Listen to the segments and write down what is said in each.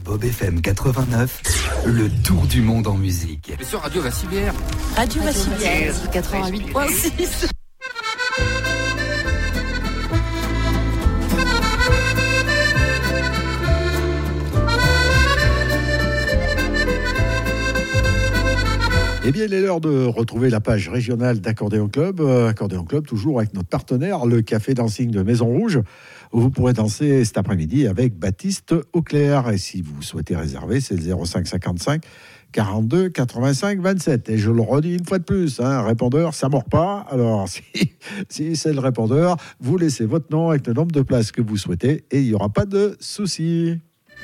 Bob FM 89, le tour du monde en musique. Mais sur Radio Vassivière. Radio Vassivière, 88.6. Eh bien, il est l'heure de retrouver la page régionale d'Accordéon Club. Accordéon Club, toujours avec notre partenaire, le Café Dancing de Maison Rouge, où vous pourrez danser cet après-midi avec Baptiste Auclair. Et si vous souhaitez réserver, c'est le 05 55 42 85 27. Et je le redis une fois de plus, un répondeur, ça ne mord pas. Alors, si c'est le répondeur, vous laissez votre nom avec le nombre de places que vous souhaitez et il n'y aura pas de souci.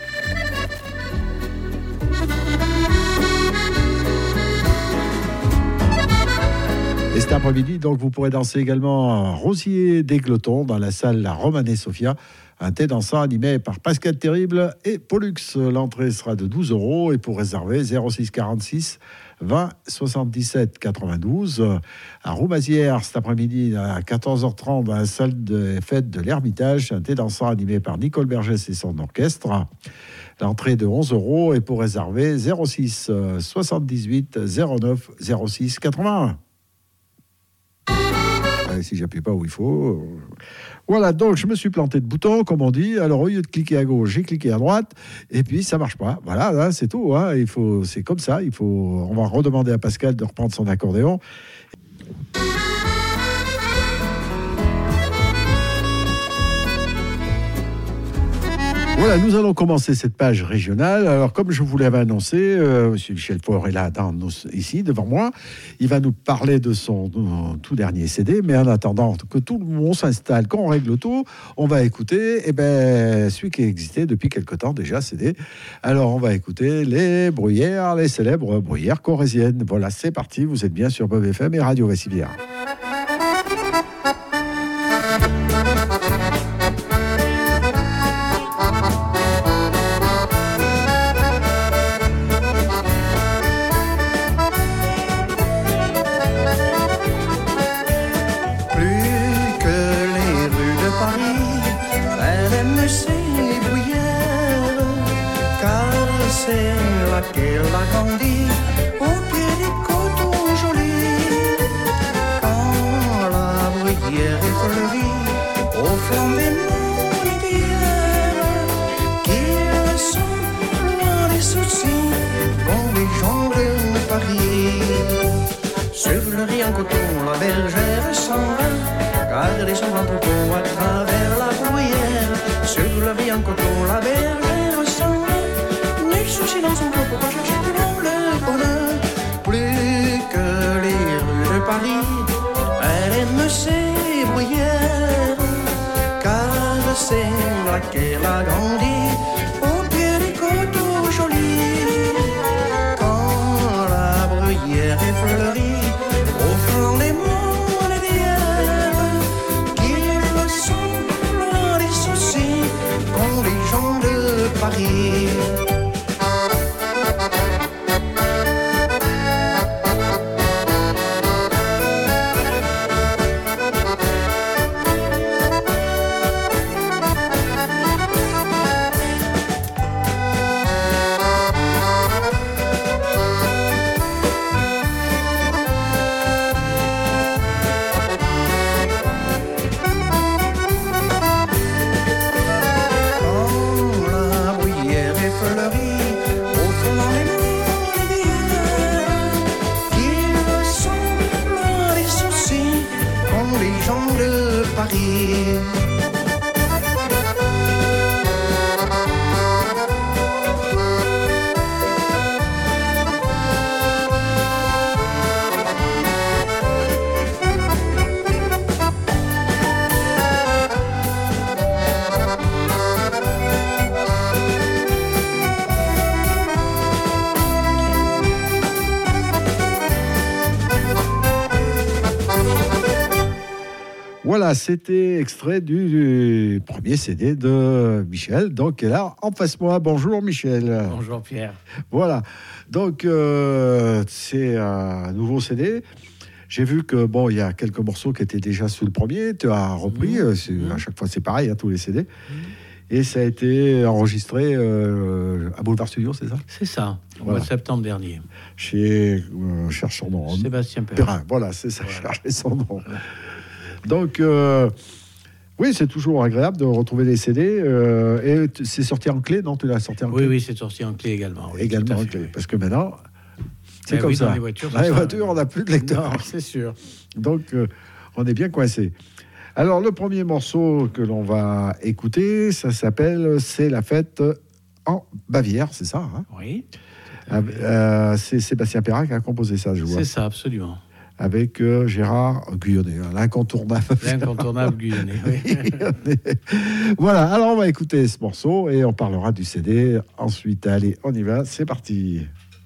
Et cet après-midi, donc, vous pourrez danser également Rosier des Glotons dans la salle La Romanée Sophia. Un thé dansant animé par Pascal Terrible et Pollux. L'entrée sera de 12 € et pour réserver 06 46 20 77 92. À Roumazières, cet après-midi à 14h30 dans la salle de fête de l'Ermitage. Un thé dansant animé par Nicole Bergès et son orchestre. L'entrée de 11 € et pour réserver 06 78 09 06 81. Si j'appuie pas où il faut. Voilà, donc je me suis planté de bouton, comme on dit. Alors au lieu de cliquer à gauche, j'ai cliqué à droite, et puis ça marche pas. Voilà, là, c'est tout. Hein. C'est comme ça. On va redemander à Pascal de reprendre son accordéon. Voilà, nous allons commencer cette page régionale. Alors, comme je vous l'avais annoncé, M. Michel Faure est là ici, devant moi. Il va nous parler de son tout dernier CD. Mais en attendant que tout le monde s'installe, qu'on règle tout, on va écouter celui qui existait depuis quelque temps déjà, CD. Alors, on va écouter les bruyères, les célèbres bruyères corréziennes. Voilà, c'est parti. Vous êtes bien sur Bob FM et Radio Vassivière. Qu'elle a grandi au pied des coteaux jolis. Quand la bruyère est fleurie au flanc des monts rivières, qu'ils sont loin des soucis qu'ont les gens de Paris. Sur le riant coton, la bergère s'en va garder son grand troupeau à travers la bruyère. Sur le riant coton, la bergère s'en va souci dans son cœur pour pas chercher plus loin le bonheur. Plus que les rues de Paris, elle aime ses bruyères, car c'est là qu'elle a grandi, au pied des coteaux jolis. Quand la bruyère est fleurie, au flanc des monts rivières, qu'ils sont loin des soucis qu'ont les gens de Paris. Voilà, c'était extrait du premier CD de Michel. Donc, elle est là en face moi. Bonjour Michel. Bonjour Pierre. Voilà. Donc, c'est un nouveau CD. J'ai vu que, bon, il y a quelques morceaux qui étaient déjà sur le premier. Tu as repris. À chaque fois, c'est pareil, tous les CD. Et ça a été enregistré à Boulevard Studio, c'est ça? C'est ça, au Voilà. mois de septembre dernier. Chez cherche son nom. Sébastien Perrin. Voilà, c'est ça, chercher son nom. Donc, oui, c'est toujours agréable de retrouver les CD. Et c'est sorti en clé, non? Tu l'as sorti en clé? Oui, c'est sorti en clé également. Oui, Également tout à en fait, clé. oui. Parce que maintenant, c'est Ben comme oui, ça. dans les voitures, Dans c'est les ça. voitures, on n'a plus de lecteur. Non, c'est sûr. Donc, on est bien coincé. Alors, le premier morceau que l'on va écouter, ça s'appelle « C'est la fête en Bavière », c'est ça, hein? Oui, C'est Sébastien Perrin qui a composé ça, je vois. c'est ça, absolument. Avec Gérard Guyonnet, l'incontournable. L'incontournable Guyonnet, oui. Voilà, alors on va écouter ce morceau et on parlera du CD ensuite. Allez, on y va, c'est parti.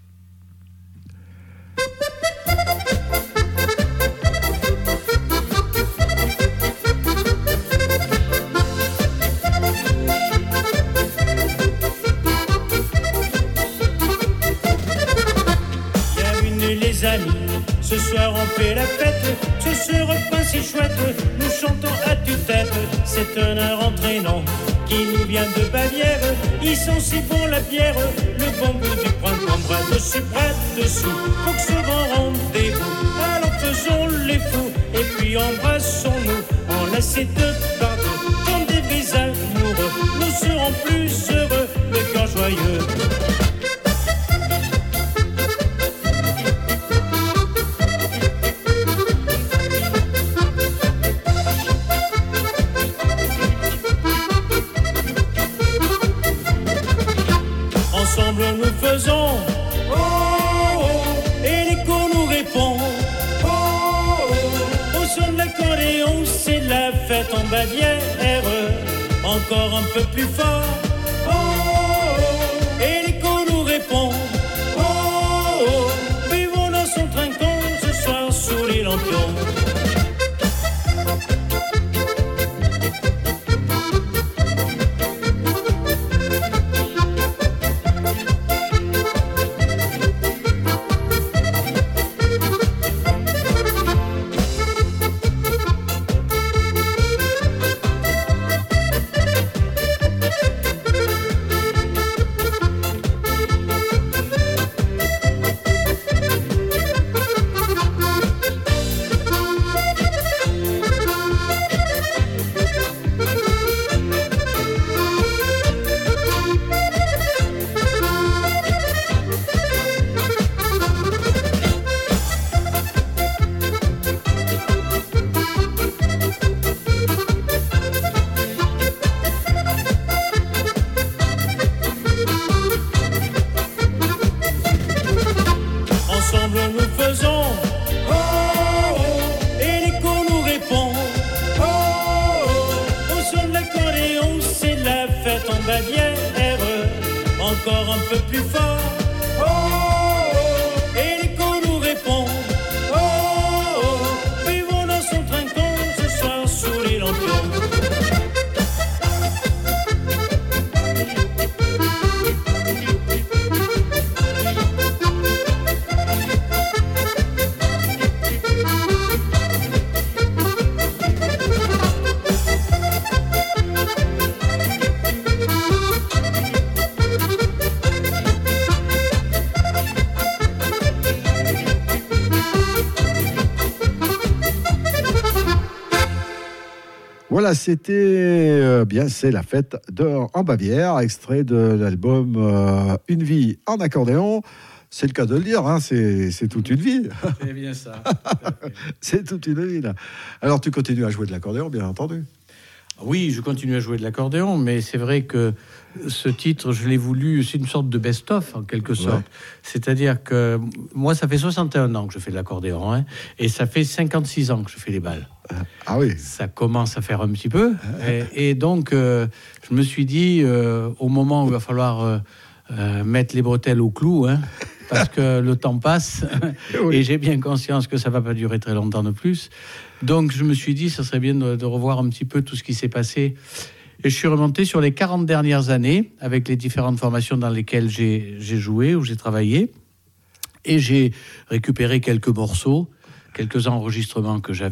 Bienvenue les amis, ce soir on fait la fête. Sur ce refrain si chouette, nous chantons à tue-tête. C'est un air entraînant qui nous vient de Bavière. Ils sont si bons la bière, le bon bout du printemps. Bras dessus, bras dessous, faut que ce grand rendez-vous. Alors faisons les fous et puis embrassons-nous, enlacés deux par deux, comme des vrais amoureux. Nous serons plus heureux, le cœur joyeux. Ensemble nous faisons oh, oh, et l'écho nous répond oh, oh, au son de l'accordéon, c'est la fête en Bavière. Encore un peu plus fort oh, oh, et l'écho nous répond oh, oh, vivons dans son trinquant ce soir sous les lampions. Ensemble nous faisons oh, oh, et l'écho nous répond oh, oh, au son de l'accordéon, c'est la fête en Bavière. Encore un peu plus fort oh, oh, et l'écho nous répond oh, oh, vivons dans son trinquant ce soir sous les lampions. Voilà, c'était bien, c'est la fête en Bavière, extrait de l'album Une vie en accordéon. C'est le cas de le dire, hein, c'est toute une vie. C'est bien ça. C'est toute une vie, là. Alors, tu continues à jouer de l'accordéon, bien entendu. Oui, je continue à jouer de l'accordéon, mais c'est vrai que ce titre, je l'ai voulu, c'est une sorte de best-of, en quelque sorte. Ouais. C'est-à-dire que moi, ça fait 61 ans que je fais de l'accordéon, hein, et ça fait 56 ans que je fais les balles. Ah oui. Ça commence à faire un petit peu. Et donc, je me suis dit, au moment où il va falloir mettre les bretelles au clou, hein, parce que le temps passe, Oui. et j'ai bien conscience que ça ne va pas durer très longtemps de plus. Donc, je me suis dit, ça serait bien de revoir un petit peu tout ce qui s'est passé. Et je suis remonté sur les 40 dernières années, avec les différentes formations dans lesquelles j'ai joué, où j'ai travaillé. Et j'ai récupéré quelques morceaux, quelques enregistrements que j'avais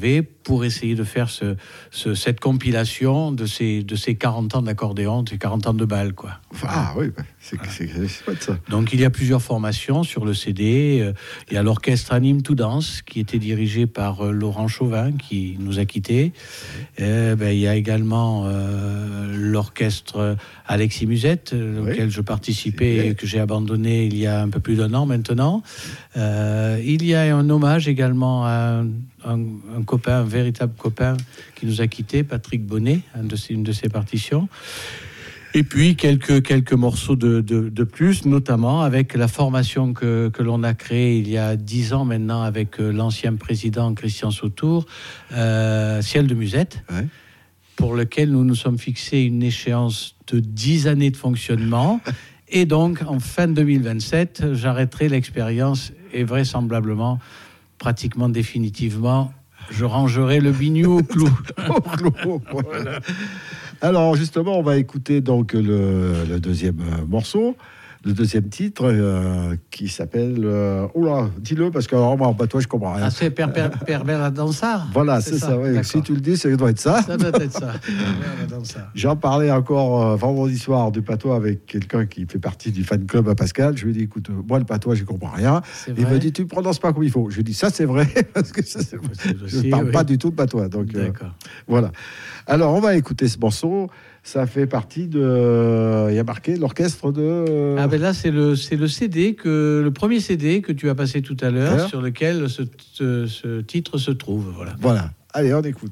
pour essayer de faire cette compilation de ces 40 ans d'accordéon, de ces 40 ans de bal, quoi. Ah oui, c'est chouette ça. Donc il y a plusieurs formations sur le CD. Il y a l'orchestre Anime to Dance qui était dirigé par Laurent Chauvin qui nous a quittés. Il y a également l'orchestre Alexis Musette, auquel je participais et que j'ai abandonné il y a un peu plus d'1 an maintenant. Il y a un hommage également à un copain, un véritable copain qui nous a quittés, Patrick Bonnet, une de ses partitions. Et puis quelques morceaux de plus, notamment avec la formation que l'on a créée il y a 10 ans maintenant avec l'ancien président Christian Sautour, Ciel de Musette, pour lequel nous nous sommes fixés une échéance de 10 années de fonctionnement. Et donc, en fin 2027, j'arrêterai l'expérience et vraisemblablement, pratiquement définitivement, je rangerai le biniou au clou. Voilà. Alors, justement, on va écouter donc le deuxième morceau, le deuxième titre qui s'appelle... oula, dis-le, parce que alors, moi, en patois, je comprends rien. Ah, c'est Pervers la Dansard. Voilà, c'est ça. Oui. Si tu le dis, ça doit être ça. Ça doit être ça. J'en parlais encore vendredi soir du patois avec quelqu'un qui fait partie du fan club à Pascal. Je lui ai dit, écoute, moi, le patois, je comprends rien. Il me dit, tu ne prononces pas comme il faut. Je lui ai dit, ça, c'est vrai, parce que ça, c'est vrai. Je ne parle pas du tout de patois. Donc, voilà. Alors, on va écouter ce morceau. Ça fait partie de... Il y a marqué l'orchestre de... Ah ben là, c'est le CD, le premier CD que tu as passé tout à l'heure, sur lequel ce titre se trouve. Voilà. Allez, on écoute.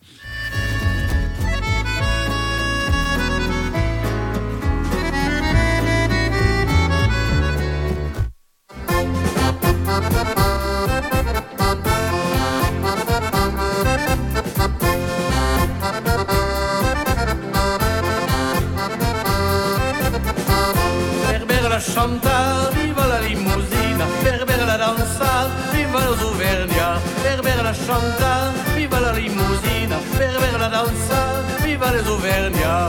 Chanta, viva la limousine, Berbère la dansa, viva los Auvergnats. Berbère la chanta, viva la limousine, Berbère la dansa, viva les Auvergnats.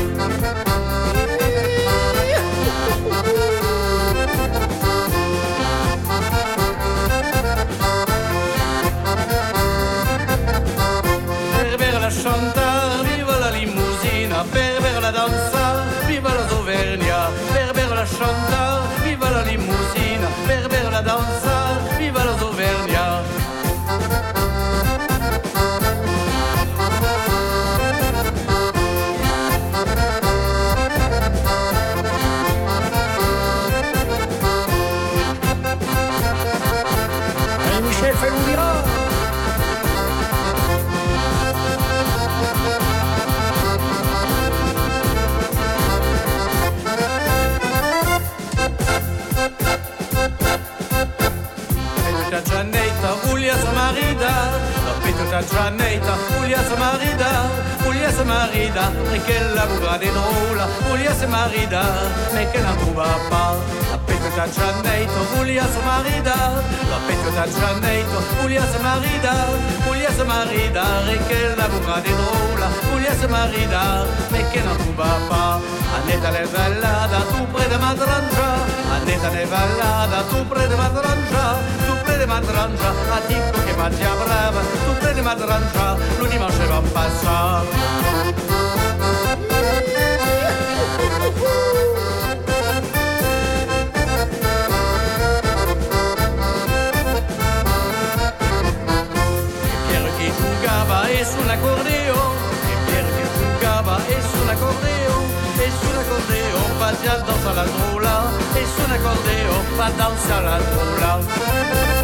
Berbère la chanta, viva la limousine, Berbère la dansa, viva los Auvergnats. La chanta, viva la limousine, Berbère la dansa, viva los Auvergnats. Allez Michel, fais-nous virer. Gianetta, Julia se marida, e che la buca di nulla, Julia se marida, e che non trova pas. La petita Gianetta, Julia se marida, la petita Gianetta, Julia se marida, e che la buca di nulla, Julia se marida, e che non trova pas. Annetta nevellata, tu près de Madrangia, Annetta nevellata, tu près de Madrangia, tu près de Madrangia, a tipo che mangia brava, tu près de Madrangia, lo dimanche va passare. Pierre che giocava e sull'accordeon, Pierre che giocava e sull'accordeon, e sull'accordeon va danser à la troula, et sull'accordeon va danser à la troula.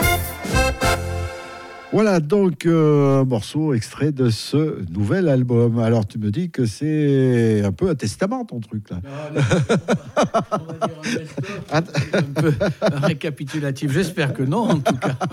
Voilà donc un morceau extrait de ce nouvel album. Alors tu me dis que c'est un peu un testament ton truc là. On va dire un peu un récapitulatif. J'espère que non en tout cas.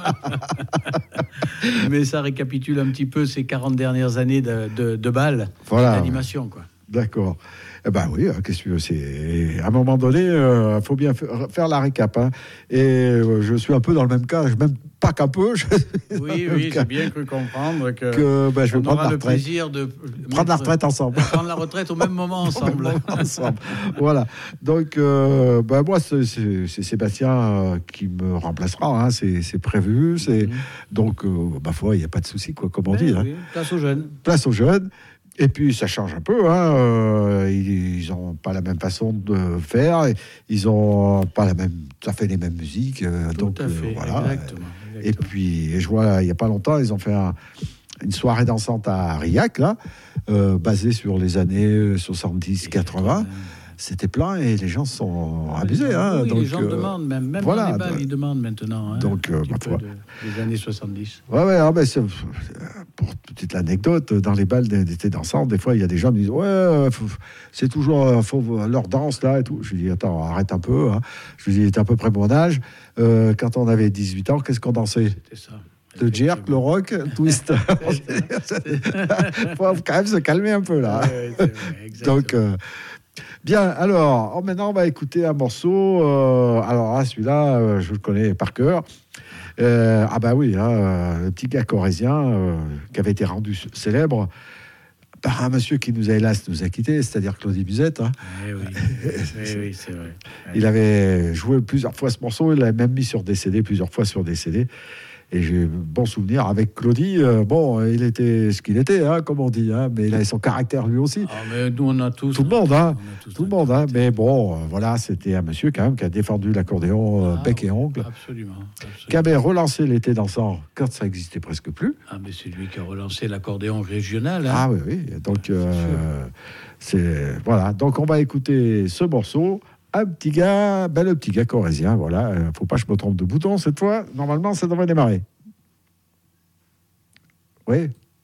Mais ça récapitule un petit peu ces 40 dernières années de bal, d'animation quoi. D'accord. Eh ben oui, qu'est-ce que tu veux, c'est à un moment donné, faut bien faire la récap. Hein. Et je suis un peu dans le même cas, même pas qu'un peu. Oui, j'ai bien cru comprendre que je vais on prendre aura la le retraite. plaisir de Prendre la retraite ensemble. Prendre la retraite au même moment ensemble. Voilà. Donc, moi, c'est Sébastien qui me remplacera. Hein. C'est prévu. Donc, ma foi, il n'y a pas de souci, quoi, comme on dit. Oui, place aux jeunes. Place aux jeunes. Et puis, ça change un peu. Hein. Ils n'ont pas la même façon de faire. Ils n'ont pas tout à fait les mêmes musiques. Tout à fait, voilà. Exactement. Et puis, je vois, il n'y a pas longtemps, ils ont fait une soirée dansante à Riac, là, basée sur les années 70-80. C'était plein et les gens sont abusés. Hein, oui, donc, les gens demandent, même voilà, dans les balles, ils demandent maintenant. Hein, donc, un petit peu des années 70. Ouais, pour petite anecdote, dans les balles d'été dansant, des fois, il y a des gens qui disent c'est toujours leur danse là et tout. Je lui dis attends, arrête un peu. Hein. Je lui dis c'est à peu près mon âge. Quand on avait 18 ans, qu'est-ce qu'on dansait? C'était ça. Le jerk, le rock, le twist. Faut quand même se calmer un peu là. Ouais, c'est vrai, donc bien, alors maintenant on va écouter un morceau. Alors là, celui-là, je le connais par cœur. Le petit gars corrézien qui avait été rendu célèbre par un monsieur qui nous a quittés, c'est-à-dire Claudie Musette. Hein. Oui, c'est vrai. Il avait joué plusieurs fois ce morceau, il l'a même mis sur des CD, plusieurs fois sur des CD. Et j'ai bon souvenir avec Claudie. Il était ce qu'il était, hein, comme on dit, hein, mais il avait son caractère lui aussi. Mais nous, on a tous. Tout le monde, hein. Tout le monde, hein. Mais voilà, c'était un monsieur quand même qui a défendu l'accordéon bec et ongle. Absolument. Qui avait relancé l'été dansant quand ça existait presque plus. Mais c'est lui qui a relancé l'accordéon régional. Hein. Ah oui. Donc, voilà. Donc, on va écouter ce morceau. Le petit gars corrézien, voilà. Faut pas que je me trompe de bouton cette fois. Normalement, ça devrait démarrer. Oui.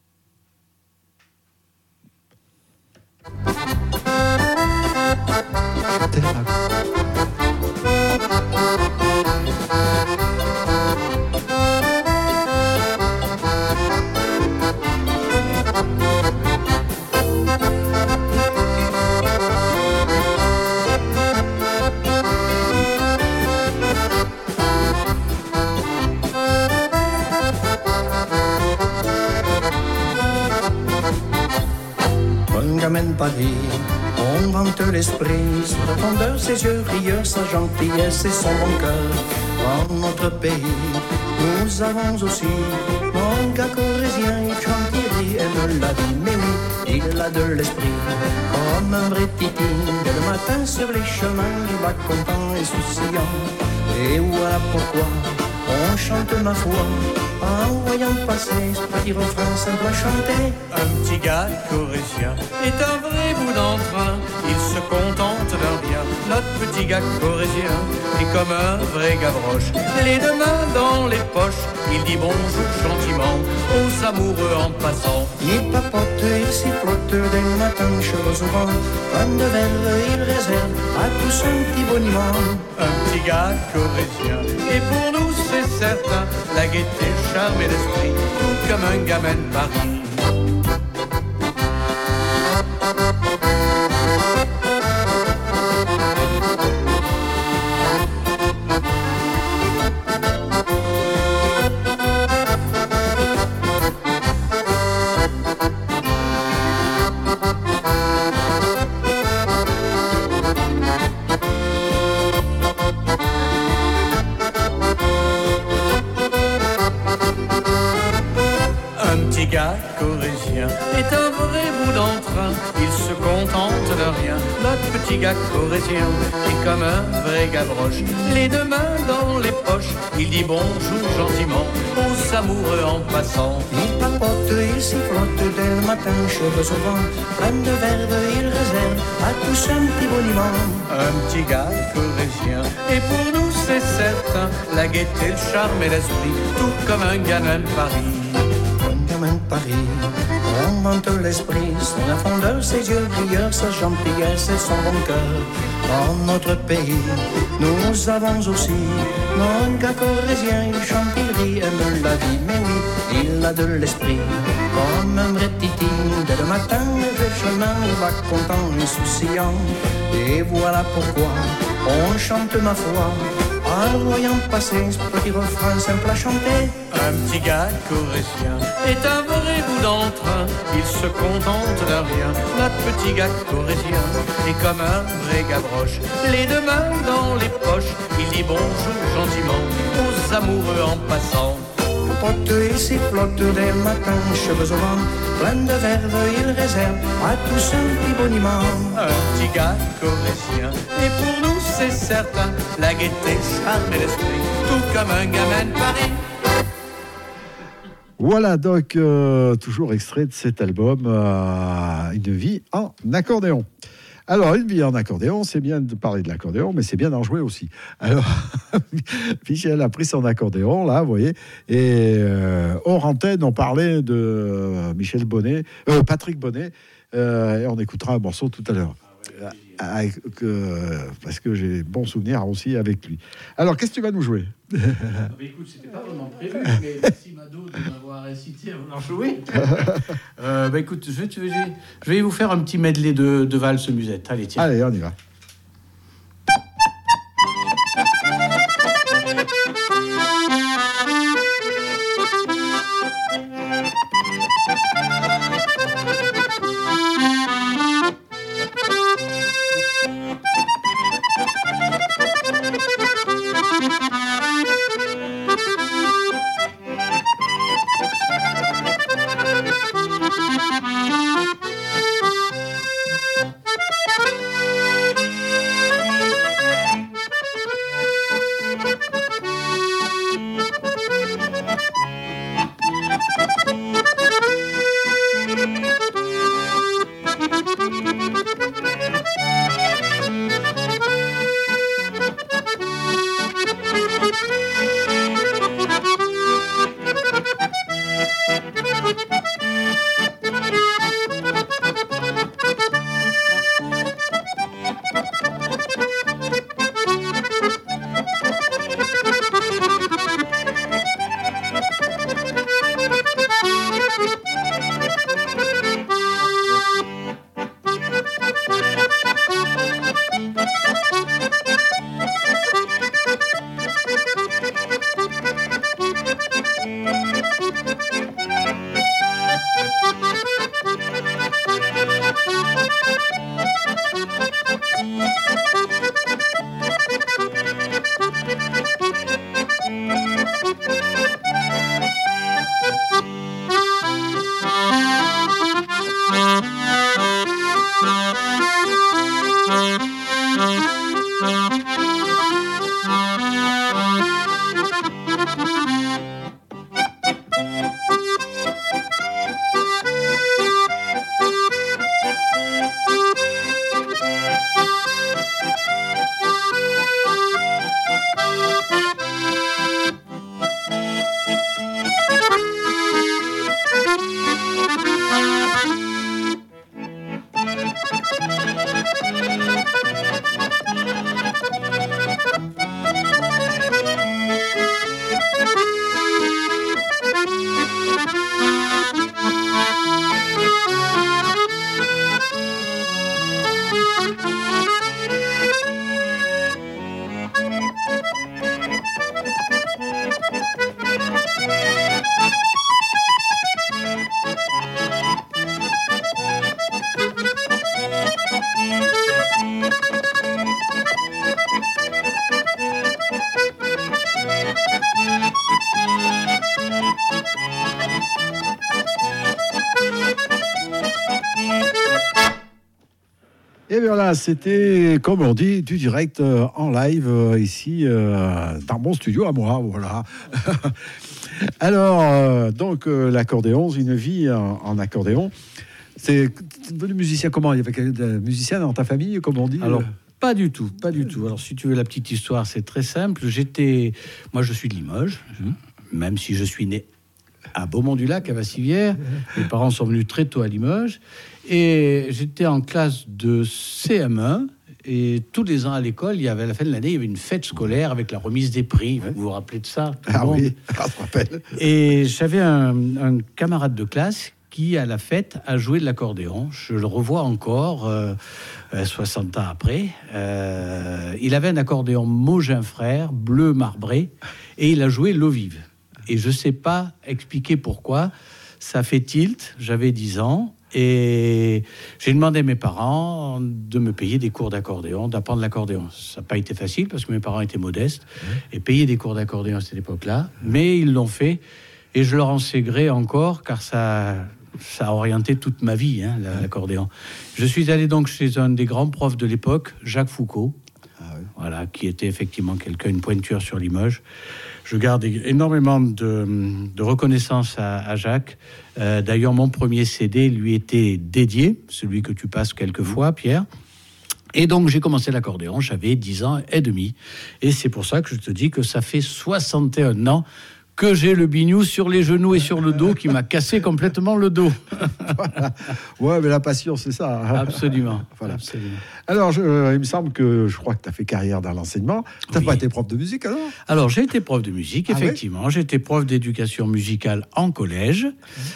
Paris, on vante l'esprit, son répondeur, ses yeux rieurs, sa gentillesse et son bon cœur. En notre pays, nous avons aussi mon gars corrézien, il chante, il rit, aime la vie, mais oui, il a de l'esprit, comme un vrai titi. Dès le matin sur les chemins, il va content et souciant. Et voilà pourquoi on chante ma foi, en voyant passer ce petit refrain simple à chanter. Un petit gars corrézien est un vrai bout d'entrain, il se contente d'un rien. Notre petit gars corrézien est comme un vrai gavroche, les deux mains dans les poches, il dit bonjour gentiment aux amoureux en passant. Il papote, il sifflote dès le matin, cheveux au vent, plein de verre, il réserve à tous un petit boniment. Un petit gars corrézien, et pour nous c'est certain, la gaieté, le charme et l'esprit, tout comme un gamin de Paris. Corrézien est un vrai bout d'entrain, il se contente de rien. Notre petit gars corrézien est comme un vrai gavroche, les deux mains dans les poches, il dit bonjour gentiment aux amoureux en passant. Il papote, il sifflote dès le matin, cheveux au vent, plein de verve, il réserve à tous un petit boniment. Un petit gars corrézien, et pour nous c'est certain, la gaieté, le charme et l'esprit, tout comme un gamin de Paris. Paris, on vante l'esprit, son affondeur, ses yeux brilleurs, sa gentillesse et son bon cœur. Dans notre pays, nous avons aussi mon gars corrézien, il chante, il rit, aime la vie, mais oui, il a de l'esprit, comme un vrai titi. Dès le matin, le chemin va content, insouciant. Et voilà pourquoi on chante ma foi, en le voyant passer ce petit refrain simple à chanter. Un petit gars corrézien est un vrai bout d'entrain. Il se contente de rien, notre petit gars corrézien est comme un vrai gavroche, les deux mains dans les poches. Il dit bonjour gentiment aux amoureux en passant. Pote et sifflote des matins, cheveux au vent, plein de verve, il réserve à tous un petit boniment. Un petit gars corrézien, et pour nous c'est certain, la gaieté charme l'esprit, tout comme un gamin de Paris. Voilà donc toujours extrait de cet album Une vie en accordéon. Alors, une vie en accordéon, c'est bien de parler de l'accordéon, mais c'est bien d'en jouer aussi. Alors, Michel a pris son accordéon, là, vous voyez, et hors antenne, on parlait de Patrick Bonnet, et on écoutera un morceau tout à l'heure. Parce que j'ai bon souvenir aussi avec lui. Alors, qu'est-ce que tu vas nous jouer? Écoute, c'était pas vraiment prévu, mais merci Mado de m'avoir incité à vouloir jouer. Écoute, je vais vous faire un petit medley de valse musette. Allez, tiens. Allez, on y va. Et voilà, c'était, comme on dit, du direct en live ici dans mon studio à moi, voilà. Alors, donc l'accordéon, une vie en accordéon. C'est devenu musicien comment? Il y avait des musiciens dans ta famille, comme on dit? Alors, pas du tout, pas du tout. Alors, si tu veux la petite histoire, c'est très simple. Moi, je suis de Limoges, même si je suis né à Beaumont-du-Lac, à Vassivière. Mes parents sont venus très tôt à Limoges. Et j'étais en classe de CM1. Et tous les ans à l'école, à la fin de l'année, il y avait une fête scolaire avec la remise des prix. Vous vous rappelez de ça? Ah oui, je me rappelle. Et j'avais un camarade de classe qui, à la fête, a joué de l'accordéon. Je le revois encore, 60 ans après. Il avait un accordéon Mogin Frère, bleu marbré, et il a joué L'eau vive. Et je ne sais pas expliquer pourquoi. Ça fait tilt, j'avais 10 ans. Et j'ai demandé à mes parents de me payer des cours d'accordéon, d'apprendre l'accordéon. Ça n'a pas été facile parce que mes parents étaient modestes et payer des cours d'accordéon à cette époque-là. Mais ils l'ont fait et je leur en sais gré encore car ça a orienté toute ma vie, l'accordéon. Je suis allé donc chez un des grands profs de l'époque, Jacques Foucault, voilà, qui était effectivement une pointure sur Limoges. Je garde énormément de reconnaissance à Jacques. D'ailleurs, mon premier CD lui était dédié, celui que tu passes quelquefois, Pierre. Et donc, j'ai commencé l'accordéon, j'avais 10 ans et demi. Et c'est pour ça que je te dis que ça fait 61 ans que j'ai le bignou sur les genoux et sur le dos qui m'a cassé complètement le dos. Voilà. Ouais, mais la passion, c'est ça. Absolument. Voilà. Absolument. Alors, il me semble que je crois que tu as fait carrière dans l'enseignement. Tu n'as pas été prof de musique, alors? Alors, j'ai été prof de musique, effectivement. Ouais. J'ai été prof d'éducation musicale en collège.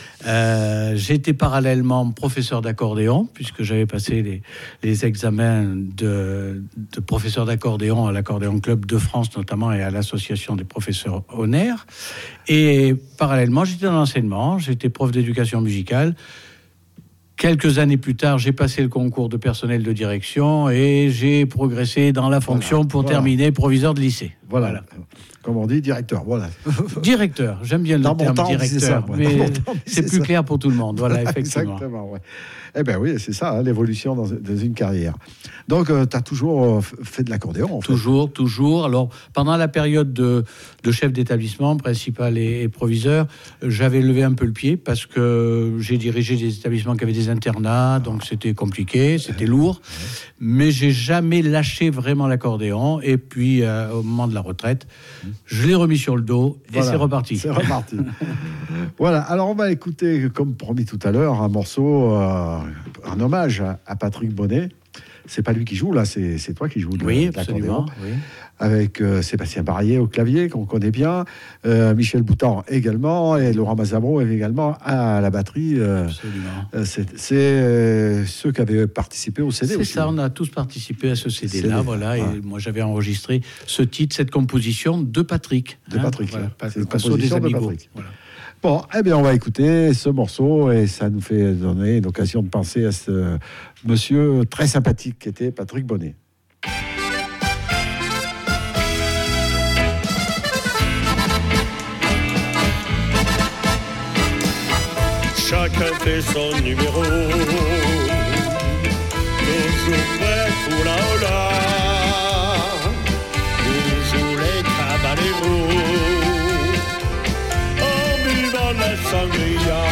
J'ai été parallèlement professeur d'accordéon, puisque j'avais passé les examens de professeur d'accordéon à l'Accordéon Club de France, notamment, et à l'Association des professeurs Honor. Et parallèlement, j'étais dans l'enseignement. J'étais prof d'éducation musicale. Quelques années plus tard, j'ai passé le concours de personnel de direction et j'ai progressé dans la fonction pour terminer proviseur de lycée. Voilà. Comme on dit, directeur. Voilà. Directeur, j'aime bien le terme directeur, mais c'est plus clair pour tout le monde. Voilà, effectivement. Exactement, ouais. Eh bien oui, c'est ça, l'évolution dans une carrière. Donc, tu as toujours fait de l'accordéon, en fait. Toujours. Alors, pendant la période de chef d'établissement, principal et proviseur, j'avais levé un peu le pied parce que j'ai dirigé des établissements qui avaient des internats, donc c'était compliqué, c'était lourd. Mais j'ai jamais lâché vraiment l'accordéon. Et puis, au moment de la retraite, je l'ai remis sur le dos et c'est reparti. C'est reparti. Voilà, alors on va écouter, comme promis tout à l'heure, un morceau en hommage à Patrick Bonnet. C'est pas lui qui joue, là, c'est toi qui joues de l'accordéon. Oui. Avec Sébastien Barrier au clavier, qu'on connaît bien, Michel Boutan également, et Laurent Mazabro également à la batterie. Absolument. C'est ceux qui avaient participé au CD. C'est aussi. ça, on a tous participé à ce CD-là, voilà. Et moi, j'avais enregistré ce titre, cette composition de Patrick. Patrick, voilà, c'est une Passo des composition de Amigos. Patrick. Voilà. Bon, eh bien, on va écouter ce morceau et ça nous fait donner l'occasion de penser à ce monsieur très sympathique qui était Patrick Bonnet. Chacun fait son numéro, toujours prêt pour la hola. Nous jouons les caballeros, en buvant la sangria.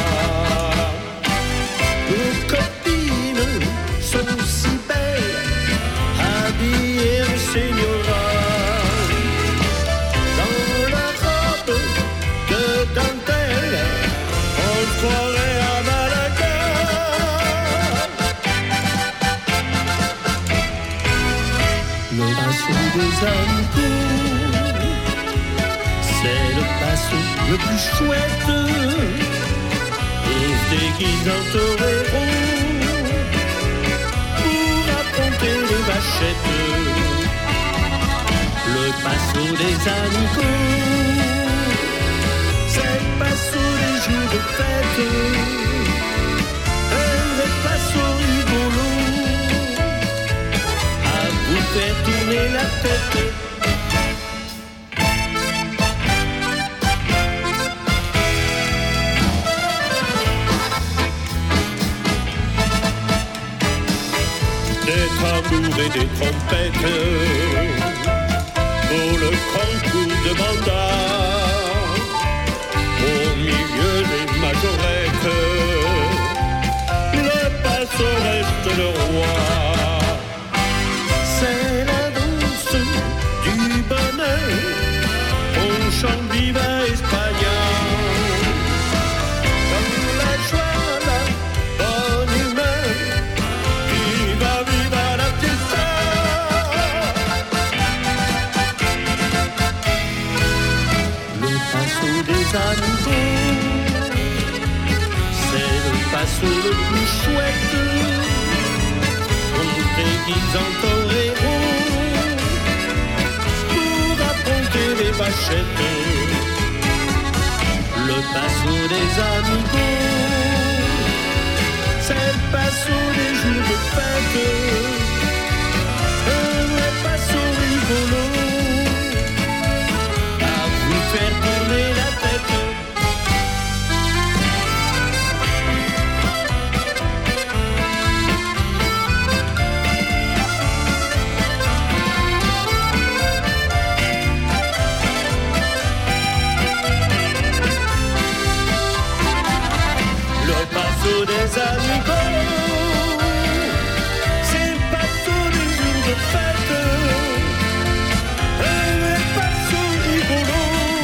Nos copines sont si belles, habillées en señora, dans la robe de dentelle, on se croirait à Malaga. Le passo des amours, c'est le passo le plus chouette. On se déguise en torero pour affronter les vachettes. Le passo des amigos, c'est le passo des jours de fête. Un vrai passo rigolo à vous faire tourner la tête. Des tambours et des trompettes pour le concours de mandat. Au milieu des majorettes, le passo reste le roi. C'est la danse du bonheur, on chante Viva España. Dans la joie, la bonne humeur, viva, viva la fiesta. Le passo des amigos, c'est le passo le plus chouette, on nous déguise en torero pour affronter les vachettes. Le passo des amigos, c'est le passo des jours de fête, un vrai passo rigolo, à vous faire tourner la tête. Des amigos, c'est le passo des jours de fête, un vrai passo rigolo,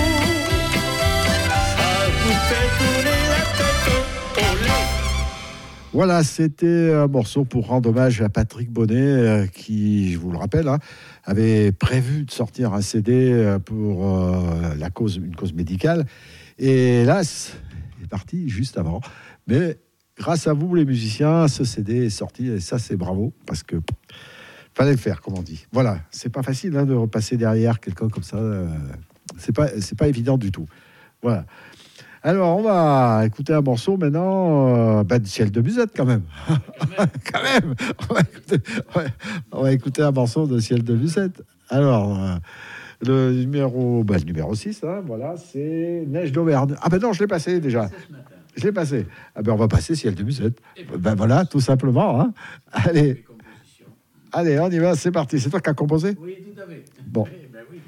à vous faire tourner la tête. Olé. Voilà, c'était un morceau pour rendre hommage à Patrick Bonnet, qui, je vous le rappelle, avait prévu de sortir un CD pour une cause médicale. Et hélas, il est parti juste avant. Mais grâce à vous, les musiciens, ce CD est sorti, et ça, c'est bravo, parce que fallait le faire, comme on dit. Voilà, c'est pas facile de repasser derrière quelqu'un comme ça. C'est pas évident du tout. Voilà. Alors, on va écouter un morceau maintenant, de Ciel de Musette, quand même. Quand même. On va écouter un morceau de Ciel de Musette. Alors, le numéro 6, voilà, c'est Neige d'Auvergne. Ah ben non, je l'ai passé déjà. Je l'ai passé. Ah ben on va passer Ciel de Musette. Ben voilà, tout simplement. Allez, on y va, c'est parti. C'est toi qui as composé ? Oui, tout à fait. Bon. Oui, ben oui.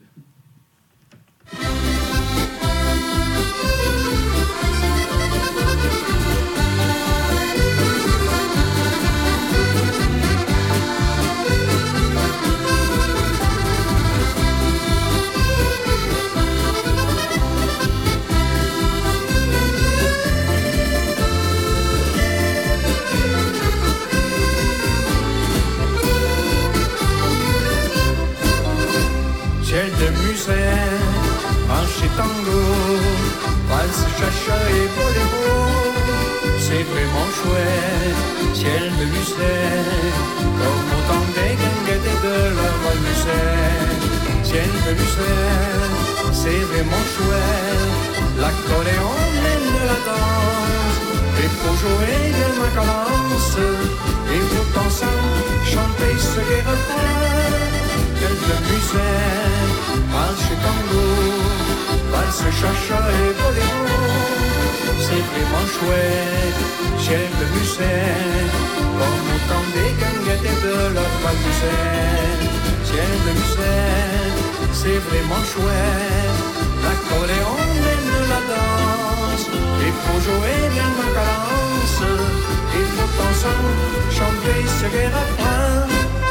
Ciel de Musette, marché tango, valse, chacha et boléro, c'est vraiment chouette. Ciel de Musette, comme autant des ganguettes et de la voile Musette. Ciel de Musette, c'est vraiment chouette. L'accordéon mène de la danse, et faut jouer de ma cadence, et faut ensemble chanter ce gai refrain. Ciel de Musette, marche tango, valse, chacha et boléro, c'est vraiment chouette. Ciel de Musette, comme autant des ganguettes et de la voile Musette. Ciel de Musette, c'est vraiment chouette. L'accordéon mène la danse, il faut jouer bien ma cadence, il faut ensemble chanter ce gai refrain.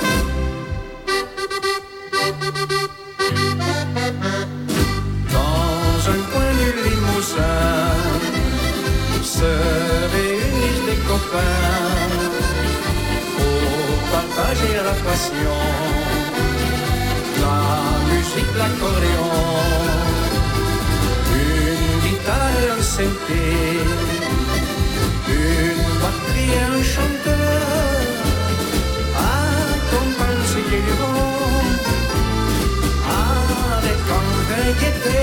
Dans un coin du Limousin se réunissent des copains pour partager la passion, la musique, l'accordéon, une guitare et un synthé, une batterie et un chanteur accompagnent ce qui est bon avec envie gaieté.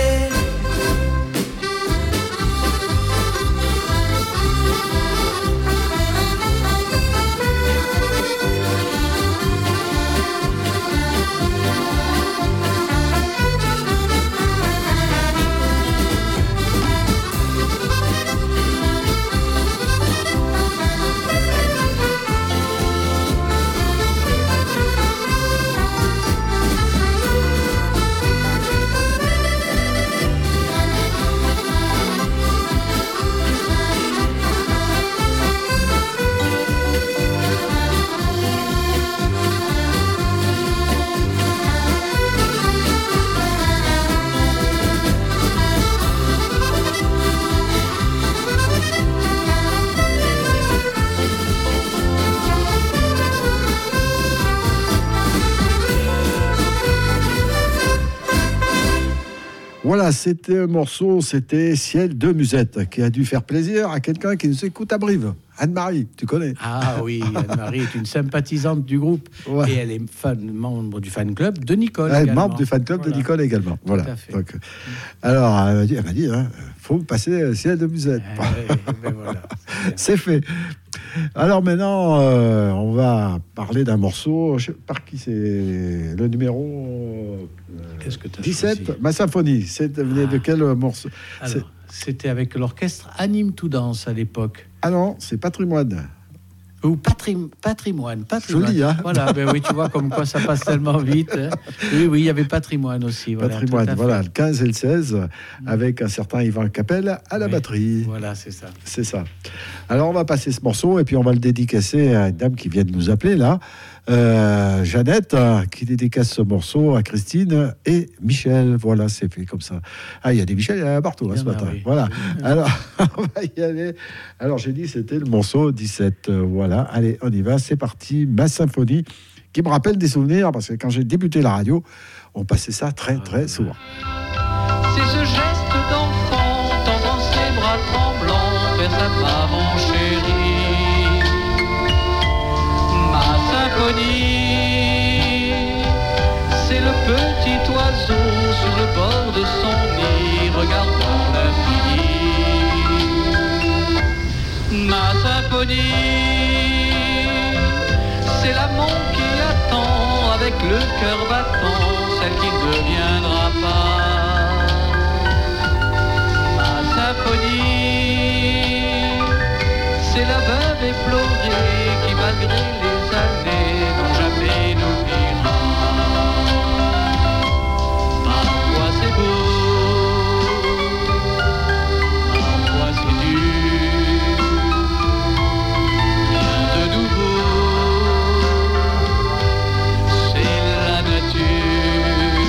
Voilà, c'était un morceau, c'était Ciel de Musette, qui a dû faire plaisir à quelqu'un qui nous écoute à Brive. Anne-Marie, tu connais? Ah oui, Anne-Marie est une sympathisante du groupe. Ouais. Et elle est membre du fan club de Nicole. Elle est également. membre du fan club de Nicole également. Voilà. Tout à fait. Donc, alors, elle m'a dit, faut passer Ciel de Musette. Voilà. C'est fait. Alors maintenant, on va parler d'un morceau. Par qui c'est le numéro Qu'est-ce que tu as 17, choisi? Ma symphonie. C'est venait de quel morceau? Alors, c'était avec l'orchestre Anime tout danse à l'époque. Ah non, c'est Patrimoine. Ou patrimoine. Joli, hein? Voilà, ben oui, tu vois comme quoi ça passe tellement vite. Hein. Oui, il y avait patrimoine aussi. Voilà, Patrimoine, tout à fait. voilà, le 15 et le 16, avec un certain Yvan Capel à la batterie. Voilà, c'est ça. C'est ça. Alors, on va passer ce morceau et puis on va le dédicacer à une dame qui vient de nous appeler là. Jeannette, qui dédicace ce morceau à Christine et Michel. Voilà, c'est fait comme ça. Ah, il y a des Michel, il y en a partout ce matin. Oui. Voilà. Alors, on va y aller. Alors, j'ai dit c'était le morceau 17. Voilà. Allez, on y va. C'est parti. Ma symphonie, qui me rappelle des souvenirs parce que quand j'ai débuté la radio, on passait ça très, très souvent. C'est ce geste d'enfant tendant ses bras tremblants vers sa maman chérie. Ma symphonie, c'est le petit oiseau sur le bord de son nid regardant l'infini. Ma symphonie, c'est l'amant qui attend avec le cœur battant celle qui ne viendra pas. Ma symphonie, c'est la veuve éplorée qui malgré les années n'ont jamais n'oubliera. Parfois c'est beau, parfois c'est dur, rien de nouveau, c'est la nature.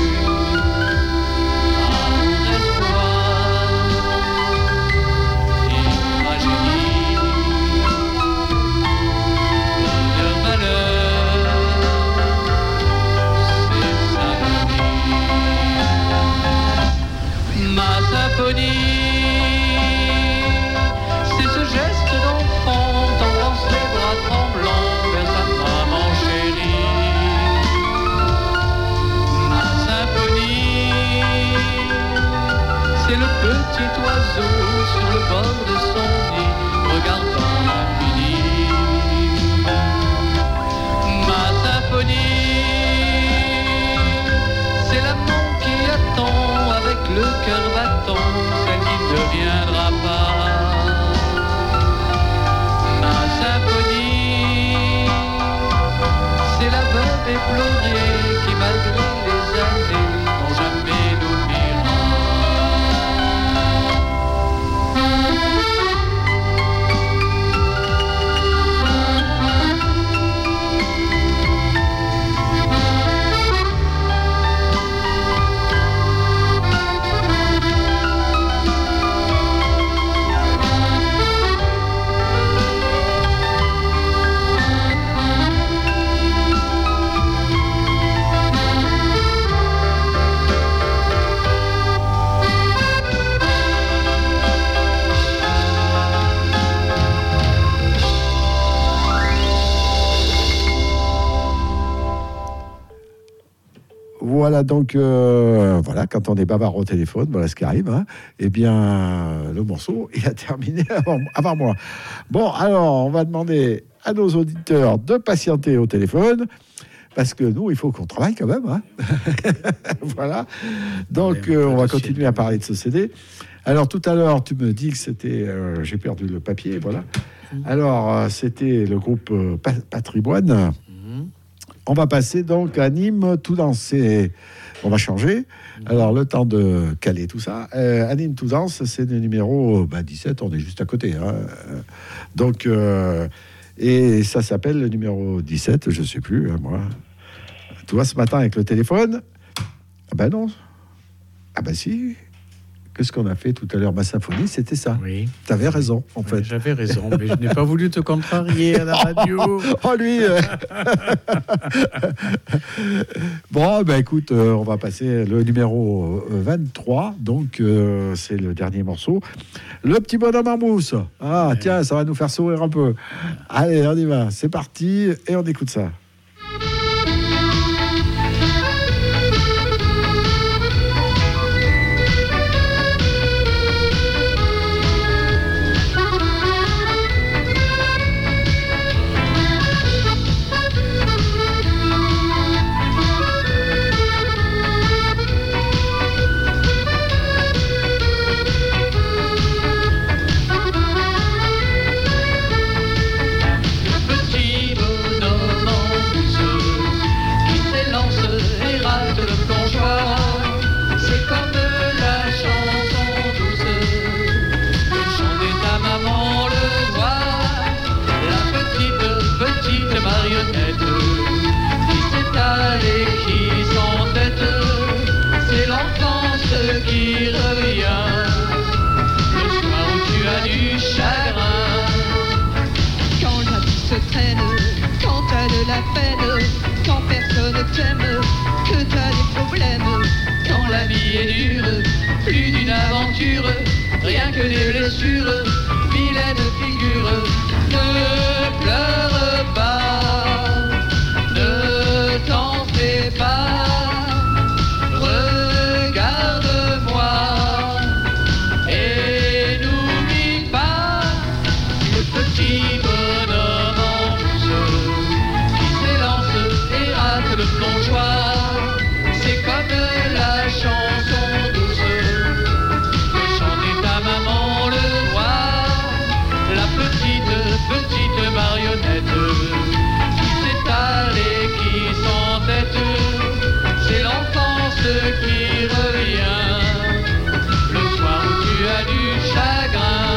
Amour, espoir et tragédie, bonheur, malheur, c'est sa vie. Ma symphonie, c'est ce geste d'enfant tendant ses bras tremblants vers sa maman chérie. Ma symphonie, c'est le petit oiseau sur le bord de son nid regardant l'infini. Ma symphonie, c'est l'amant qui attend avec le cœur battant celle qui ne viendra pas. Ma symphonie, c'est la veuve éplorée qui malgré les années n'ont jamais n'oubliera. Voilà, donc, voilà, quand on est bavard au téléphone, voilà ce qui arrive, hein, eh bien, le morceau, il a terminé avant moi. Bon, alors, on va demander à nos auditeurs de patienter au téléphone, parce que nous, il faut qu'on travaille quand même, hein. Voilà. Donc, on va continuer à parler de ce CD. Alors, tout à l'heure, tu me dis que c'était... j'ai perdu le papier, voilà. Alors, c'était le groupe Patrimoine. On va passer donc à Nîmes, tout danser. On va changer. Alors, le temps de caler tout ça. À Nîmes, tout danse, c'est le numéro 17. On est juste à côté. Hein. Donc, et ça s'appelle le numéro 17. Je ne sais plus, hein, moi. Tu vois, ce matin, avec le téléphone. Ah ben non. Ah ben si. Qu'est-ce qu'on a fait tout à l'heure? Ma symphonie, c'était ça. Oui. Tu avais raison, en fait. J'avais raison, mais je n'ai pas voulu te contrarier à la radio. Oh, lui Bon, ben écoute, on va passer le numéro 23. Donc, c'est le dernier morceau. Le petit bonhomme en mousse. Ah, tiens, ça va nous faire sourire un peu. Allez, on y va. C'est parti et on écoute ça. Rien que des blessures, vilaine figure, ne pleure pas, ne t'en fais pas, regarde-moi et n'oublie pas le petit bonhomme en mousse qui s'élance et rate le plongeoir. C'est comme la chanson douce maman le voit, la petite marionnette qui s'étale et qui s'entête, c'est l'enfance qui revient le soir où tu as du chagrin.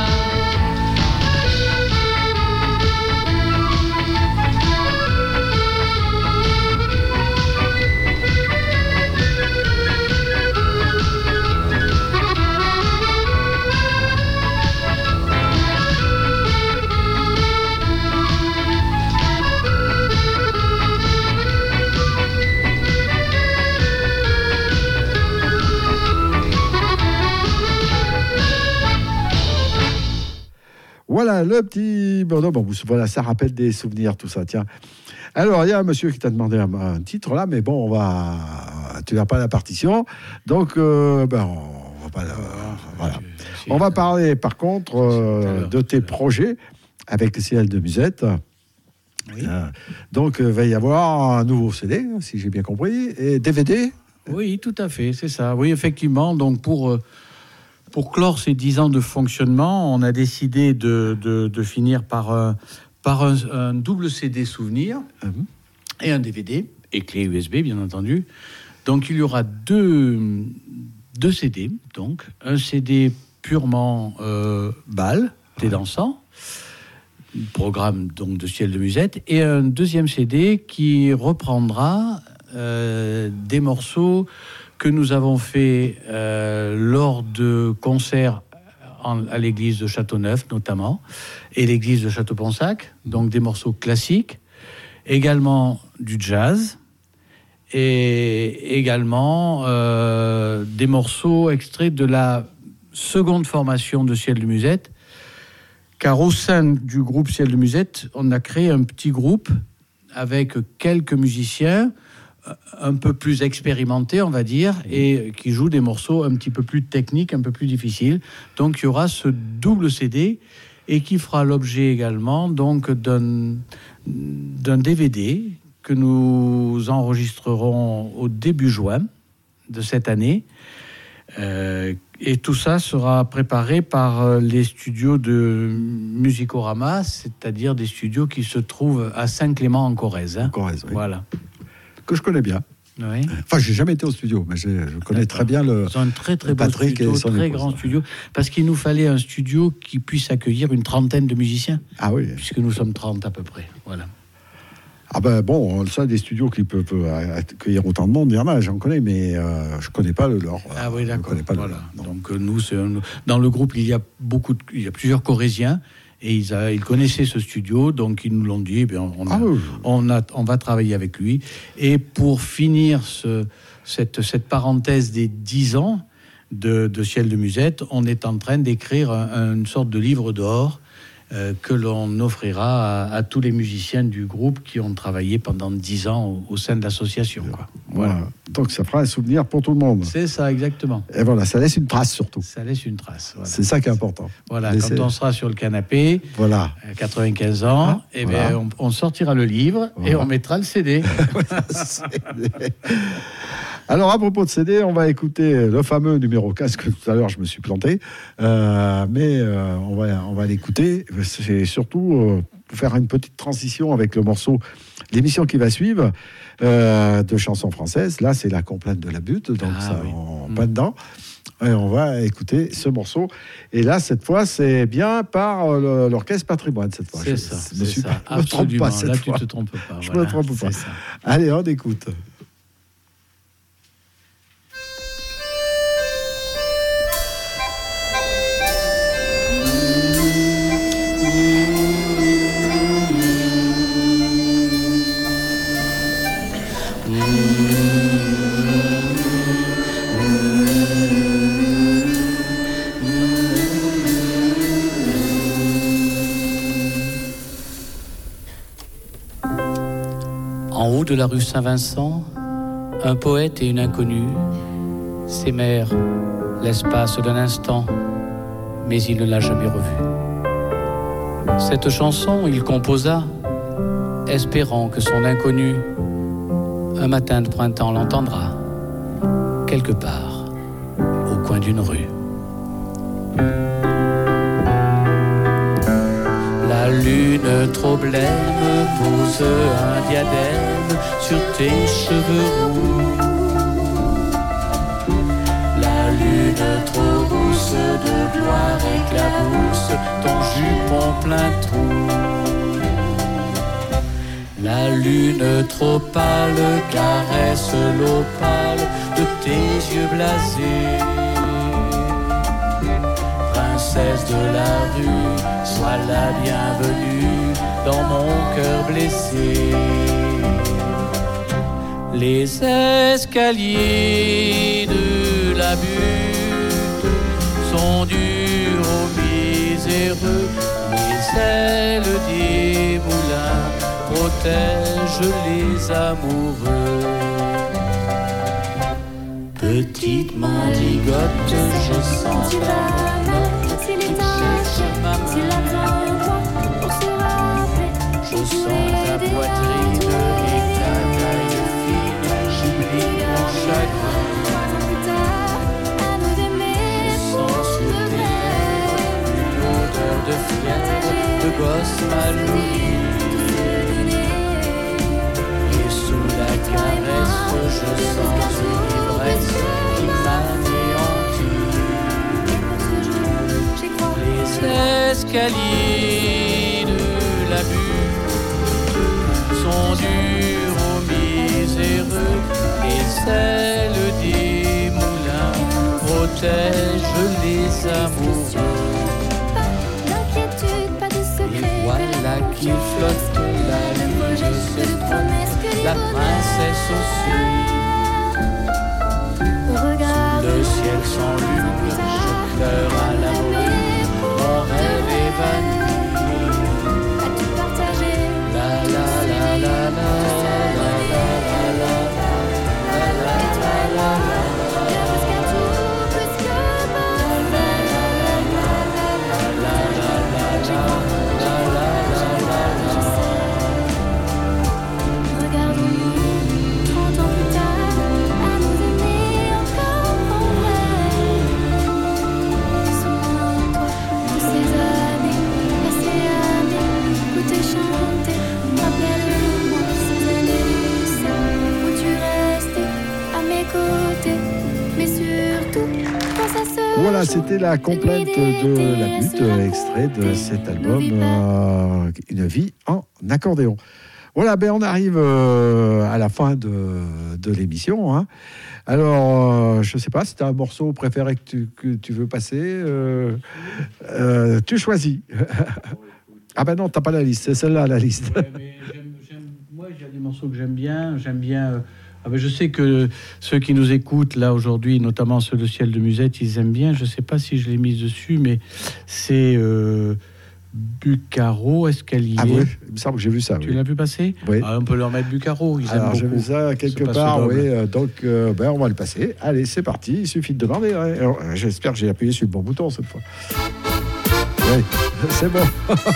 Voilà, le petit bonhomme en mousse. Voilà, ça rappelle des souvenirs, tout ça. Tiens. Alors, il y a un monsieur qui t'a demandé un titre, là, mais bon, tu n'as pas la partition. Donc, on va pas... voilà. On va parler, par contre, de tes projets avec le ciel de Musette. Oui. Donc, il va y avoir un nouveau CD, si j'ai bien compris, et DVD. Oui, tout à fait, c'est ça. Oui, effectivement, donc pour clore ces 10 ans de fonctionnement, on a décidé de finir par un double CD souvenir et un DVD, et clé USB, bien entendu. Donc, il y aura deux CD, donc un CD purement bal, thé dansant, programme donc de Ciel de Musette, et un deuxième CD qui reprendra des morceaux que nous avons fait lors de concerts à l'église de Châteauneuf notamment, et l'église de Château-Ponsac, donc des morceaux classiques, également du jazz, et également des morceaux extraits de la seconde formation de Ciel de Musette, car au sein du groupe Ciel de Musette, on a créé un petit groupe avec quelques musiciens un peu plus expérimentés, on va dire, et qui jouent des morceaux un petit peu plus techniques, un peu plus difficiles. Donc il y aura ce double CD et qui fera l'objet également donc d'un DVD que nous enregistrerons au début juin de cette année. Et tout ça sera préparé par les studios de Musicorama, c'est-à-dire des studios qui se trouvent à Saint-Clément en Corrèze. En Corrèze, oui. Voilà. Que je connais bien. Oui. Enfin, j'ai jamais été au studio, mais je connais très bien le. C'est un très beau Patrick studio, et son très épouse, grand studio, parce qu'il nous fallait un studio qui puisse accueillir une trentaine de musiciens. Ah oui. Puisque nous sommes 30 à peu près. Voilà. Ah ben bon, ça, des studios qui peuvent accueillir autant de monde, il y en a, j'en connais, mais je ne connais pas le leur. Ah oui, d'accord. Je connais pas le Voilà. leur, non. Donc nous, dans le groupe, il y a plusieurs Corésiens et ils connaissaient ce studio, donc ils nous l'ont dit. On va travailler avec lui. Et pour finir cette parenthèse des 10 ans de Ciel de Musette, on est en train d'écrire une sorte de livre d'or que l'on offrira à tous les musiciens du groupe qui ont travaillé pendant 10 ans au sein de l'association. Voilà. Donc ça fera un souvenir pour tout le monde. C'est ça, exactement. Et voilà, ça laisse une trace surtout. Ça laisse une trace. Voilà. C'est ça qui est important. Voilà, quand on sera sur le canapé, voilà. à 95 ans, on sortira le livre et on mettra le CD. Alors, à propos de CD, on va écouter le fameux numéro 15, que tout à l'heure, je me suis planté. Mais on va l'écouter. C'est surtout pour faire une petite transition avec le morceau, l'émission qui va suivre, de chansons françaises. Là, c'est la complainte de la butte, donc on pas dedans. Et on va écouter ce morceau. Et là, cette fois, c'est bien par l'Orchestre Patrimoine, cette fois. C'est ça. Je me trompe pas cette fois. Là, tu te trompes pas. Je me trompe pas. Ça. Allez, on écoute. En haut de la rue Saint-Vincent, un poète et une inconnue s'aimèrent l'espace d'un instant, mais il ne l'a jamais revue. Cette chanson, il composa, espérant que son inconnue, un matin de printemps, l'entendra, quelque part, au coin d'une rue. La lune trop blême pose un diadème sur tes cheveux roux. La lune trop rousse de gloire éclabousse ton jupon plein trou. La lune trop pâle caresse l'opale de tes yeux blasés. Princesse de la rue, sois la bienvenue dans mon cœur blessé. Les escaliers de la butte sont durs aux miséreux, les ailes des moulins protègent les amoureux. Petite mendigote, je sens ta main. Si les tâches, si la besoin pour se rappeler, je sens ta poitrine et ta taille fine, j'oublie mon chagrin. 3 ans plus tard, à nous d'aimer, sans sur tes lèvres, une odeur de fièvre, de gosse mal nourri. Et sous la caresse, je sens une ivresse qui m'anéantit. Les escaliers de la butte sont durs aux miséreux, les ailes des moulins protègent les amoureux. Pas d'inquiétude, pas de secret. Et voilà qu'il flotte la lune se promesse, la princesse aussi. Le ciel sans lune, je pleure à l'amour. Mon rêve évanoui. As-tu partagé la la la la la la la la la la la. jusqu'à tout plus que regardons-nous 30 ans plus tard, à nous aimer encore en vrai. Souviens-toi de ces années, passées années, où t'es chanté. Rappelle-moi ces années lycée, où tu restais à mes côtés. Mais surtout, quand ça se Voilà, c'était la complainte de la butte, extrait de cet album Une vie en accordéon. Voilà, on arrive à la fin de l'émission. Hein. Alors, je ne sais pas si tu as un morceau préféré que tu veux passer. Tu choisis. Ah ben non, tu n'as pas la liste, c'est celle-là la liste. Ouais, mais moi, il y a des morceaux que j'aime bien. Je sais que ceux qui nous écoutent là aujourd'hui, notamment ceux de Ciel de Musette, ils aiment bien. Je ne sais pas si je l'ai mise dessus, mais c'est Bucaro. Est-ce qu'elle y est? Oui, il me semble que j'ai vu ça. Tu l'as vu passer? Oui. On peut leur mettre Bucaro. Alors, j'ai vu ça quelque part, oui. Donc, on va le passer. Allez, c'est parti. Il suffit de demander. Hein. Alors, j'espère que j'ai appuyé sur le bon bouton cette fois. Oui, c'est bon.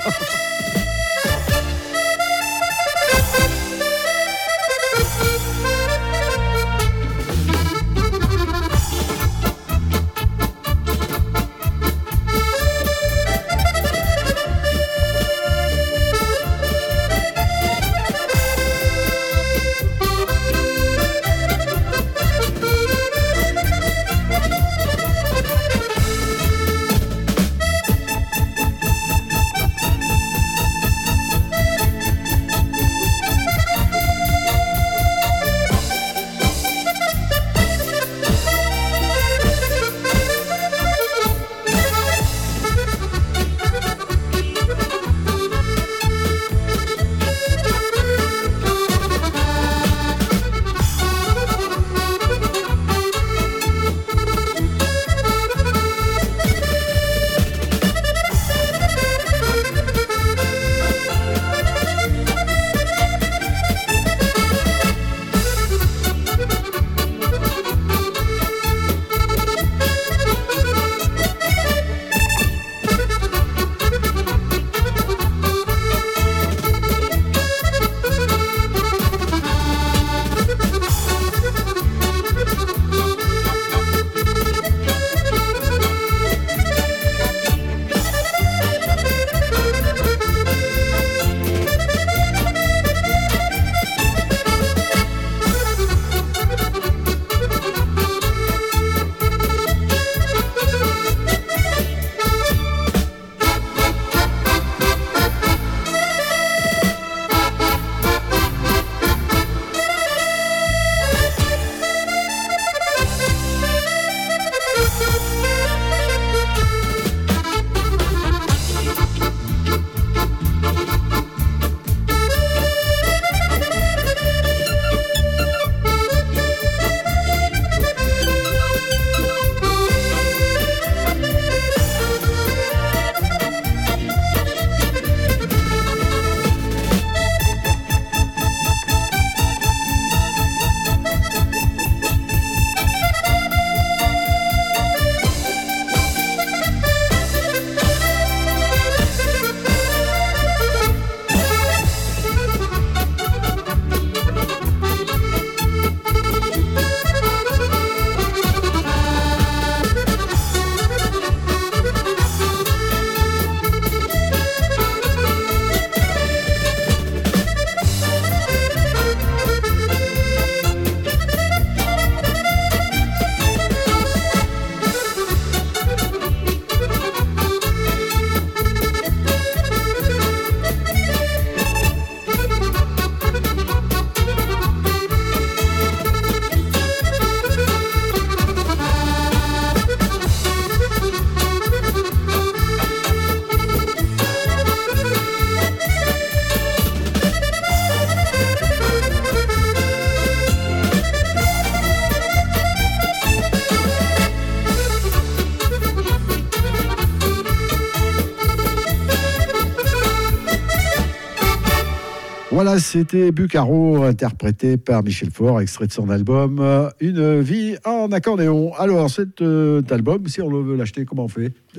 Voilà, c'était Bucaro, interprété par Michel Faure, extrait de son album Une vie en accordéon. Alors, cet album, si on veut l'acheter, comment on fait? On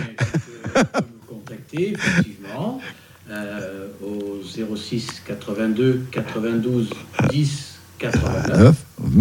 peut nous contacter, effectivement, au 06 82 92 10 89.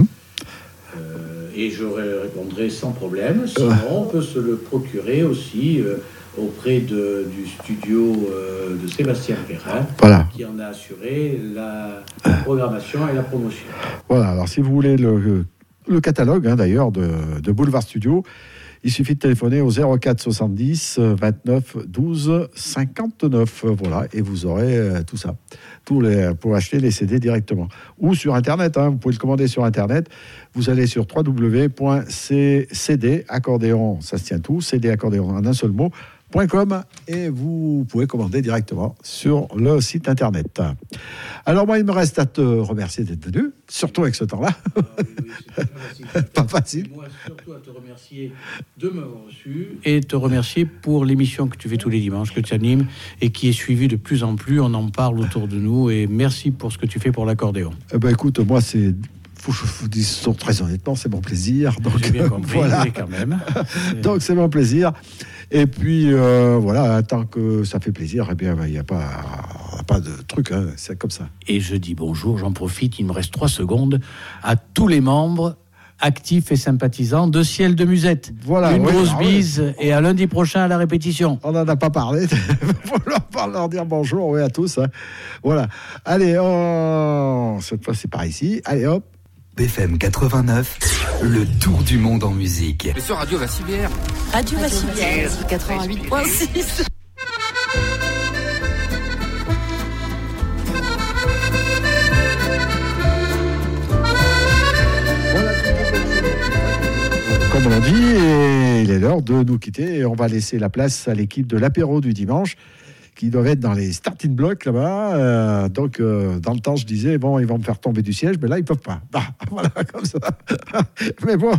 Et je répondrai sans problème. Sinon, on peut se le procurer aussi auprès du studio de Sébastien Perrin, voilà, qui en a assuré la programmation et la promotion. Voilà, alors si vous voulez le catalogue, d'ailleurs, de Boulevard Studio, Il suffit de téléphoner au 04 70 29 12 59. Voilà, et vous aurez tout ça. Pour acheter les CD directement. Ou sur Internet, vous pouvez le commander sur Internet. Vous allez sur www.cd, accordéon, ça se tient tout, CD accordéon en un seul mot, .com, et vous pouvez commander directement sur le site Internet. Alors moi, il me reste à te remercier d'être venu, surtout avec ce temps-là. C'est pas facile. Moi, surtout à te remercier de m'avoir reçu et te remercier pour l'émission que tu fais tous les dimanches, que tu animes et qui est suivie de plus en plus. On en parle autour de nous et merci pour ce que tu fais pour l'accordéon. Écoute, moi, c'est... Faut que je vous dise très honnêtement, c'est mon plaisir. Donc, j'ai bien compris, voilà. Mais quand même. Donc c'est mon plaisir. Et puis voilà, tant que ça fait plaisir, eh bien il n'y a pas de truc, c'est comme ça. Et je dis bonjour, j'en profite, il me reste 3 secondes, à tous les membres actifs et sympathisants de Ciel de Musette. Voilà, une grosse bise et à lundi prochain à la répétition. On n'en a pas parlé, il faut leur dire bonjour à tous. Voilà, allez, cette fois c'est par ici, allez hop. BFM 89, le tour du monde en musique. Mais sur Radio Vassivière. Radio Vassivière, 88.6. Comme on l'a dit, et il est l'heure de nous quitter et on va laisser la place à l'équipe de l'apéro du dimanche qui doivent être dans les starting blocks là-bas. Donc, dans le temps, je disais, bon, ils vont me faire tomber du siège, mais là, ils peuvent pas. Voilà, comme ça. Mais bon.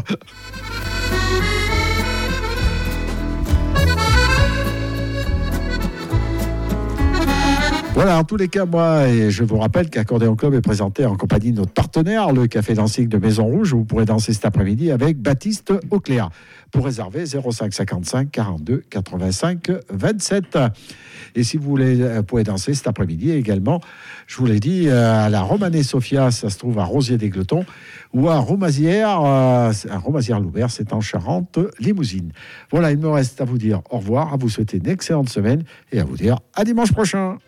Voilà, en tous les cas, moi, et je vous rappelle qu'Accordéon Club est présenté en compagnie de notre partenaire, le Café Dancing de Maison Rouge, où vous pourrez danser cet après-midi avec Baptiste Auclair. Pour réserver, 05 55 42 85 27. Et si vous pouvez danser cet après-midi également, je vous l'ai dit, à la Romanée Sophia, ça se trouve à Rosier-des-Gletons, ou à Romazières-Loubert, c'est en Charente-Limousine. Voilà, il me reste à vous dire au revoir, à vous souhaiter une excellente semaine et à vous dire à dimanche prochain.